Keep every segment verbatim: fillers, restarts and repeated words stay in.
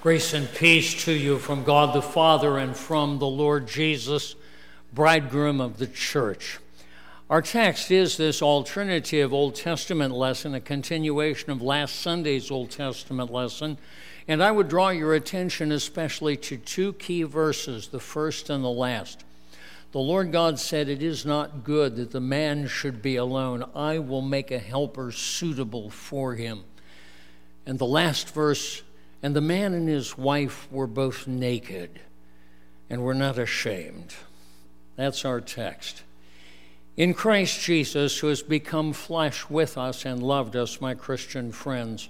Grace and peace to you from God the Father and from the Lord Jesus, bridegroom of the church. Our text is this alternative Old Testament lesson, a continuation of last Sunday's Old Testament lesson. And I would draw your attention especially to two key verses, the first and the last. The Lord God said, "It is not good that the man should be alone. I will make a helper suitable for him." And the last verse, "And the man and his wife were both naked and were not ashamed." That's our text. In Christ Jesus, who has become flesh with us and loved us, my Christian friends.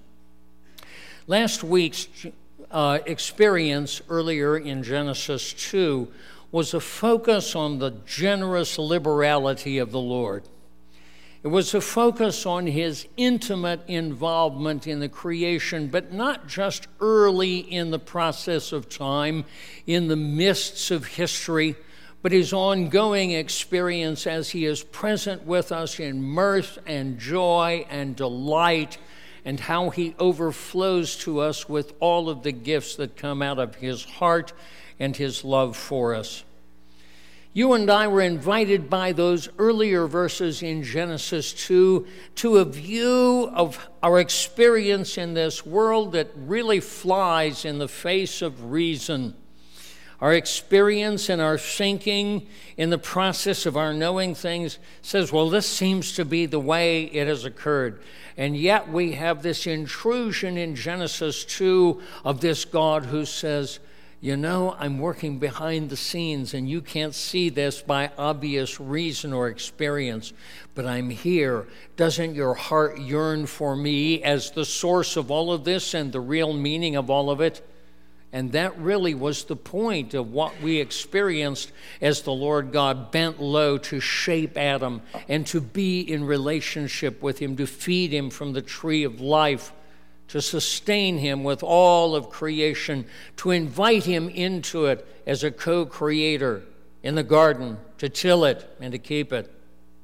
Last week's uh, experience earlier in Genesis two was a focus on the generous liberality of the Lord. It was a focus on his intimate involvement in the creation, but not just early in the process of time, in the mists of history, but his ongoing experience as he is present with us in mirth and joy and delight, and how he overflows to us with all of the gifts that come out of his heart and his love for us. You and I were invited by those earlier verses in Genesis two to a view of our experience in this world that really flies in the face of reason. Our experience and our thinking in the process of our knowing things says, well, this seems to be the way it has occurred. And yet we have this intrusion in Genesis two of this God who says, you know, I'm working behind the scenes and you can't see this by obvious reason or experience, but I'm here. Doesn't your heart yearn for me as the source of all of this and the real meaning of all of it? And that really was the point of what we experienced as the Lord God bent low to shape Adam and to be in relationship with him, to feed him from the tree of life, to sustain him with all of creation, to invite him into it as a co-creator in the garden, to till it and to keep it.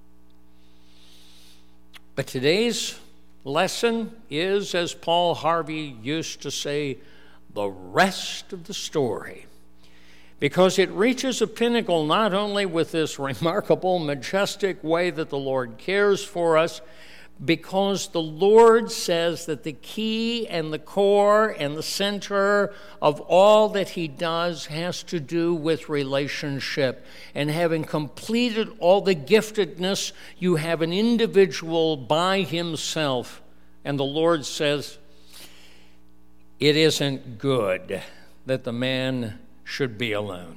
But today's lesson is, as Paul Harvey used to say, the rest of the story, because it reaches a pinnacle not only with this remarkable, majestic way that the Lord cares for us, because the Lord says that the key and the core and the center of all that he does has to do with relationship. And having completed all the giftedness, you have an individual by himself. And the Lord says, it isn't good that the man should be alone.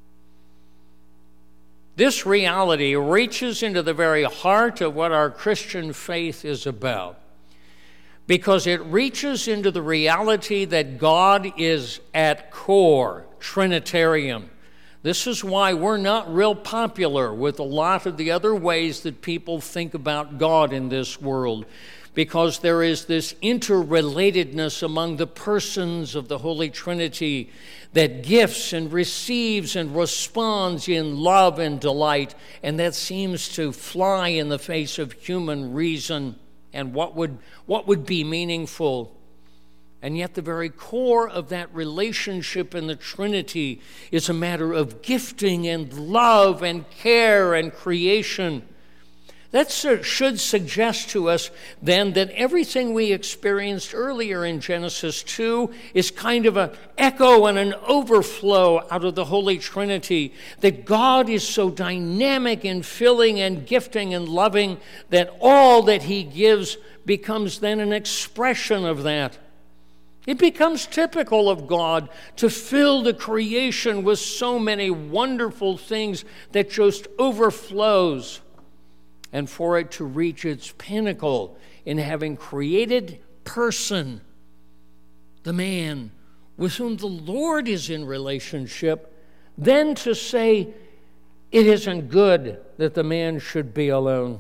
This reality reaches into the very heart of what our Christian faith is about, because it reaches into the reality that God is at core Trinitarian. This is why we're not real popular with a lot of the other ways that people think about God in this world, because there is this interrelatedness among the persons of the Holy Trinity that gifts and receives and responds in love and delight, and that seems to fly in the face of human reason and what would, what would be meaningful. And yet the very core of that relationship in the Trinity is a matter of gifting and love and care and creation. That should suggest to us then that everything we experienced earlier in Genesis two is kind of an echo and an overflow out of the Holy Trinity, that God is so dynamic in filling and gifting and loving that all that he gives becomes then an expression of that. It becomes typical of God to fill the creation with so many wonderful things that just overflows, and for it to reach its pinnacle in having created person, the man with whom the Lord is in relationship, then to say, it isn't good that the man should be alone.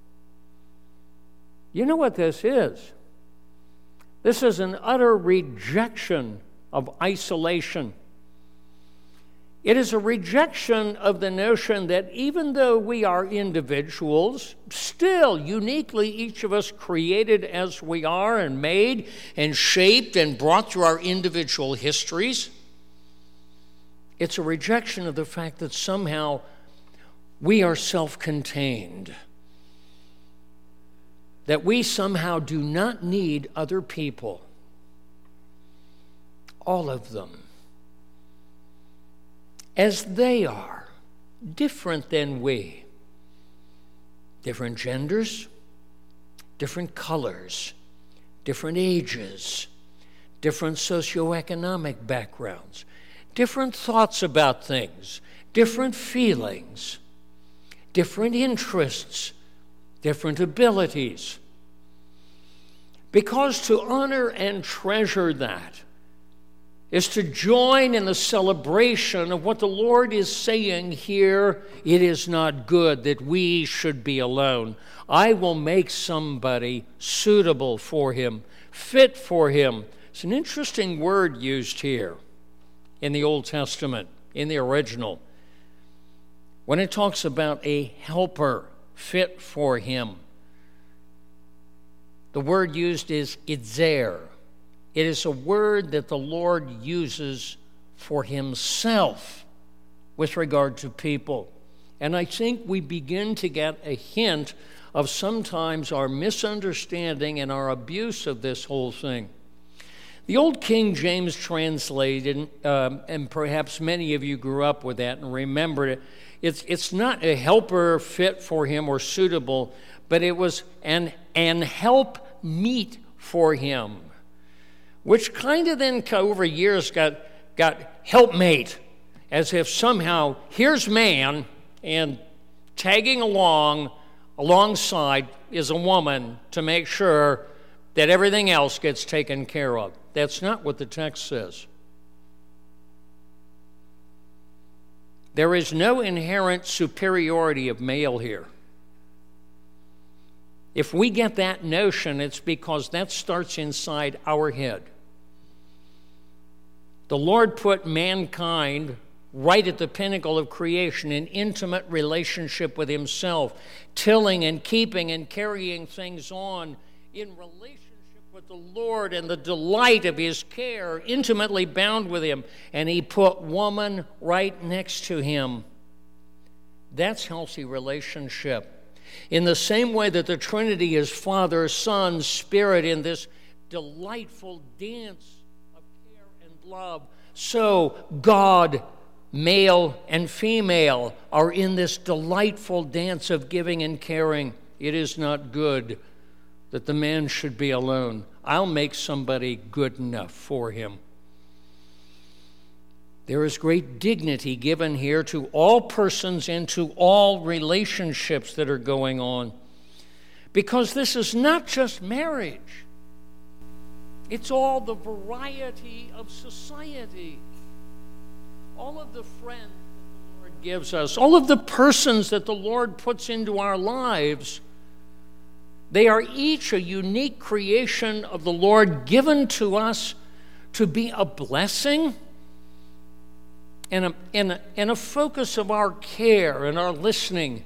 You know what this is? This is an utter rejection of isolation. It is a rejection of the notion that even though we are individuals, still uniquely each of us created as we are and made and shaped and brought through our individual histories, it's a rejection of the fact that somehow we are self-contained, that we somehow do not need other people, all of them, as they are, different than we. Different genders, different colors, different ages, different socioeconomic backgrounds, different thoughts about things, different feelings, different interests, different abilities. Because to honor and treasure that is to join in the celebration of what the Lord is saying here. It is not good that we should be alone. I will make somebody suitable for him, fit for him. It's an interesting word used here in the Old Testament, in the original, when it talks about a helper fit for him. The word used is idzer. It is a word that the Lord uses for himself with regard to people. And I think we begin to get a hint of sometimes our misunderstanding and our abuse of this whole thing. The old King James translated, um, and perhaps many of you grew up with that and remembered it, it's, it's not a helper fit for him or suitable, but it was an, an help meet for him, which kind of then over years got, got helpmate, as if somehow here's man, and tagging along alongside is a woman to make sure that everything else gets taken care of. That's not what the text says. There is no inherent superiority of male here. If we get that notion, it's because that starts inside our head. The Lord put mankind right at the pinnacle of creation, in intimate relationship with himself, tilling and keeping and carrying things on in relationship with the Lord and the delight of his care, intimately bound with him. And he put woman right next to him. That's healthy relationship. In the same way that the Trinity is Father, Son, Spirit in this delightful dance of care and love, so God, male and female, are in this delightful dance of giving and caring. It is not good that the man should be alone. I'll make somebody good enough for him. There is great dignity given here to all persons and to all relationships that are going on, because this is not just marriage. It's all the variety of society. All of the friends that the Lord gives us, all of the persons that the Lord puts into our lives, they are each a unique creation of the Lord, given to us to be a blessing and a, and a, and a focus of our care and our listening.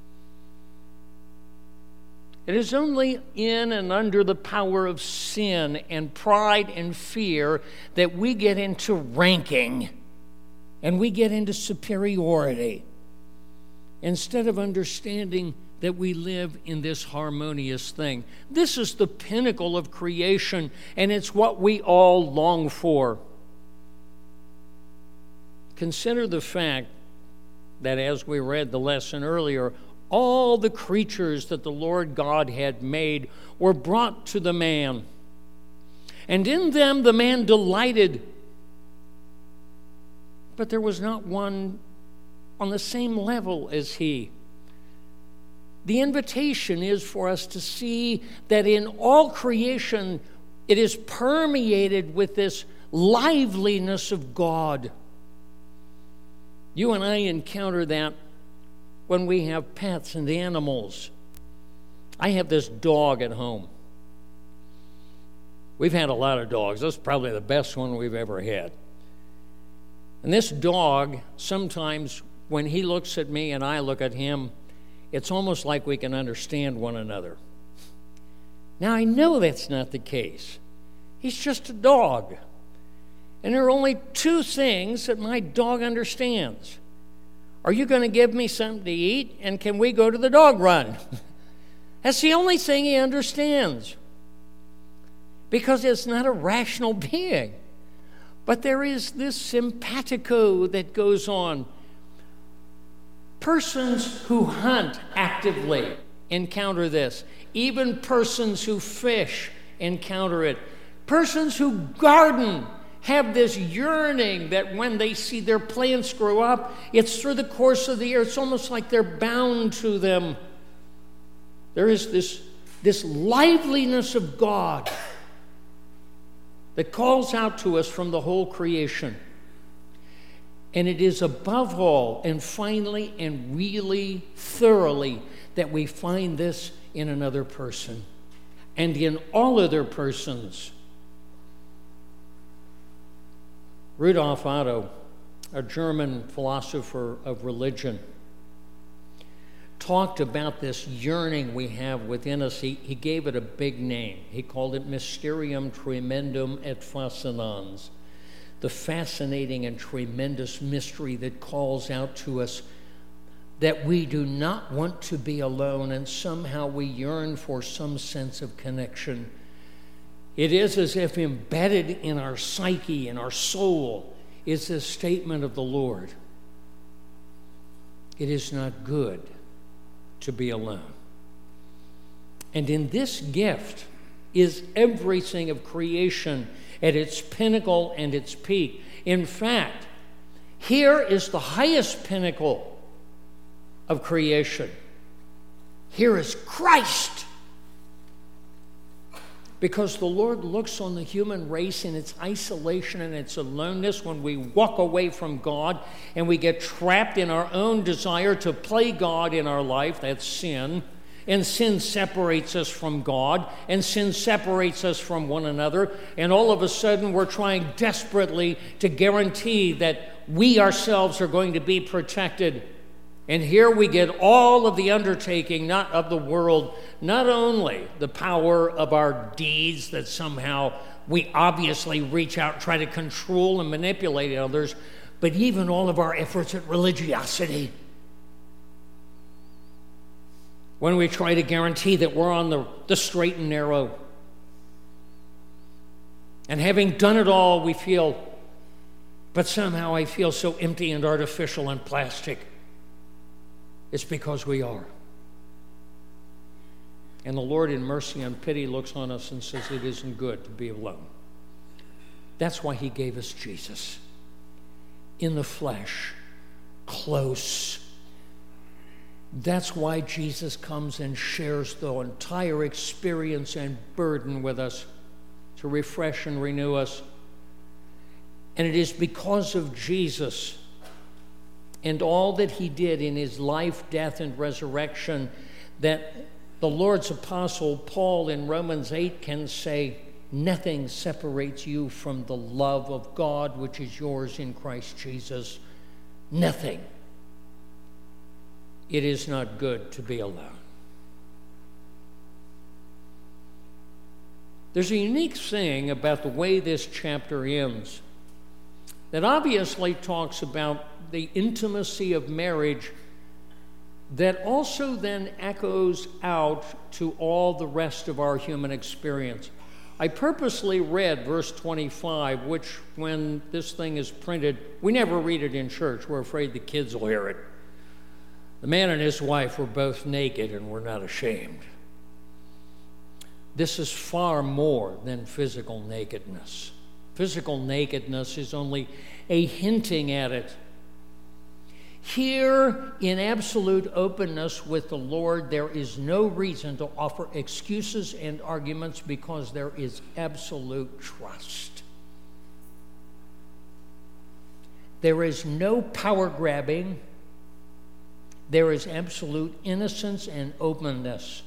It is only in and under the power of sin and pride and fear that we get into ranking and we get into superiority, instead of understanding that we live in this harmonious thing. This is the pinnacle of creation, and it's what we all long for. Consider the fact that, as we read the lesson earlier, all the creatures that the Lord God had made were brought to the man. And in them the man delighted. But there was not one on the same level as he. The invitation is for us to see that in all creation it is permeated with this liveliness of God. You and I encounter that when we have pets and animals. I have this dog at home. We've had a lot of dogs. This is probably the best one we've ever had. And this dog, sometimes when he looks at me and I look at him, it's almost like we can understand one another. Now, I know that's not the case. He's just a dog. And there are only two things that my dog understands. Are you going to give me something to eat? And can we go to the dog run? That's the only thing he understands. Because it's not a rational being. But there is this simpatico that goes on. Persons who hunt actively encounter this. Even persons who fish encounter it. Persons who garden have this yearning that when they see their plants grow up, it's through the course of the year. It's almost like they're bound to them. There is this, this liveliness of God that calls out to us from the whole creation. And it is above all and finally and really thoroughly that we find this in another person and in all other persons. Rudolf Otto, a German philosopher of religion, talked about this yearning we have within us. He, he gave it a big name. He called it Mysterium Tremendum et Fascinans, the fascinating and tremendous mystery that calls out to us that we do not want to be alone, and somehow we yearn for some sense of connection. It is as if embedded in our psyche, in our soul, is this statement of the Lord. It is not good to be alone. And in this gift is everything of creation at its pinnacle and its peak. In fact, here is the highest pinnacle of creation. Here is Christ. Because the Lord looks on the human race in its isolation and its aloneness when we walk away from God and we get trapped in our own desire to play God in our life. That's sin. And sin separates us from God, and sin separates us from one another. And all of a sudden, we're trying desperately to guarantee that we ourselves are going to be protected. And here we get all of the undertaking, not of the world, not only the power of our deeds that somehow we obviously reach out and try to control and manipulate others, but even all of our efforts at religiosity. When we try to guarantee that we're on the, the straight and narrow. And having done it all, we feel, but somehow I feel so empty and artificial and plastic. It's because we are. And the Lord in mercy and pity looks on us and says it isn't good to be alone. That's why he gave us Jesus. In the flesh, close. That's why Jesus comes and shares the entire experience and burden with us to refresh and renew us. And it is because of Jesus and all that he did in his life, death, and resurrection that the Lord's apostle Paul in Romans eight can say, nothing separates you from the love of God which is yours in Christ Jesus. Nothing. It is not good to be alone. There's a unique thing about the way this chapter ends that obviously talks about the intimacy of marriage that also then echoes out to all the rest of our human experience. I purposely read verse twenty-five, which when this thing is printed, we never read it in church. We're afraid the kids will hear it. The man and his wife were both naked and were not ashamed. This is far more than physical nakedness. Physical nakedness is only a hinting at it. Here, in absolute openness with the Lord, there is no reason to offer excuses and arguments because there is absolute trust. There is no power grabbing. There is absolute innocence and openness.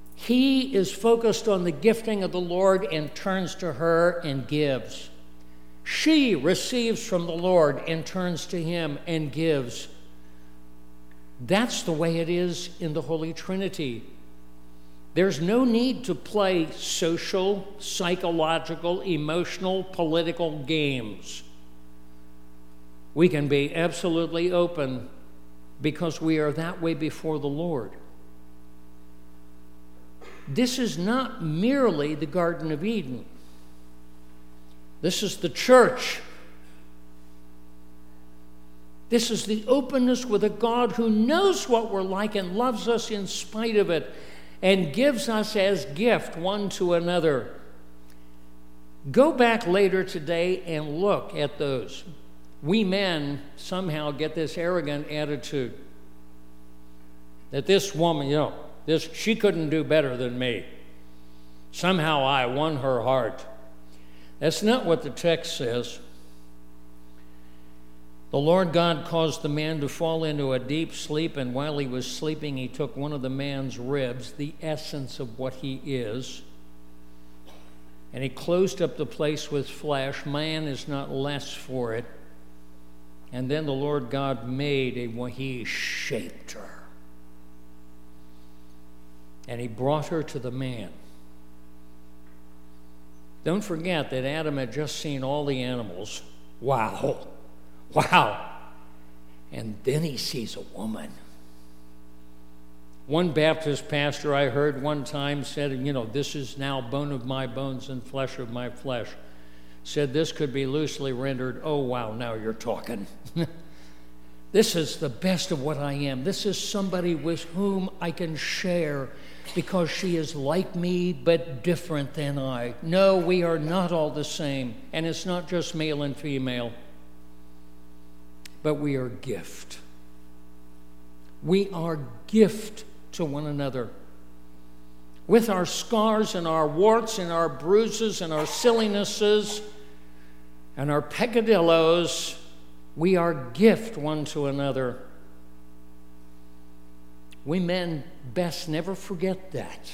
He is focused on the gifting of the Lord and turns to her and gives. She receives from the Lord and turns to him and gives. That's the way it is in the Holy Trinity. There's no need to play social, psychological, emotional, political games. We can be absolutely open because we are that way before the Lord. This is not merely the Garden of Eden. This is the church. This is the openness with a God who knows what we're like and loves us in spite of it and gives us as gift one to another. Go back later today and look at those. We men somehow get this arrogant attitude that this woman, you know, this she couldn't do better than me. Somehow I won her heart. That's not what the text says. The Lord God caused the man to fall into a deep sleep, and while he was sleeping, he took one of the man's ribs, the essence of what he is, and he closed up the place with flesh. Man is not less for it. And then the Lord God made a, well, he shaped her. And he brought her to the man. Don't forget that Adam had just seen all the animals. Wow. Wow. And then he sees a woman. One Baptist pastor I heard one time said, you know, this is now bone of my bones and flesh of my flesh. Said this could be loosely rendered, oh, wow, now you're talking. This is the best of what I am. This is somebody with whom I can share because she is like me but different than I. No, we are not all the same. And it's not just male and female, but we are gift. We are gift to one another. With our scars and our warts and our bruises and our sillinesses and our peccadillos, we are gift one to another. We men best never forget that.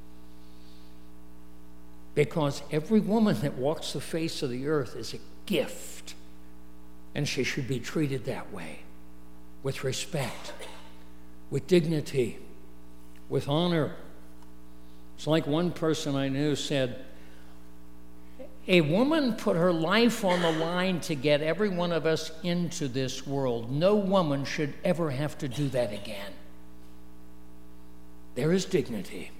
Because every woman that walks the face of the earth is a gift. And she should be treated that way, with respect, with dignity, with honor. It's like one person I knew said, a woman put her life on the line to get every one of us into this world. No woman should ever have to do that again. There is dignity.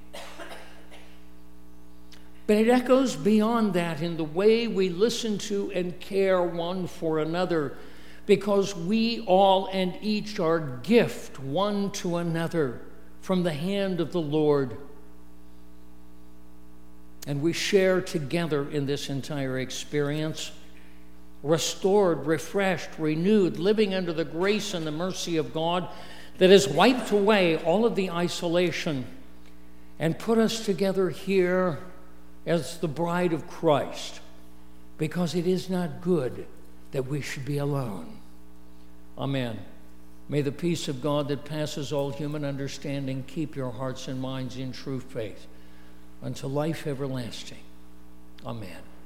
But it echoes beyond that in the way we listen to and care one for another, because we all and each are gift one to another from the hand of the Lord. And we share together in this entire experience, restored, refreshed, renewed, living under the grace and the mercy of God that has wiped away all of the isolation and put us together here as the bride of Christ, because it is not good that we should be alone. Amen. May the peace of God that passes all human understanding keep your hearts and minds in true faith unto life everlasting. Amen.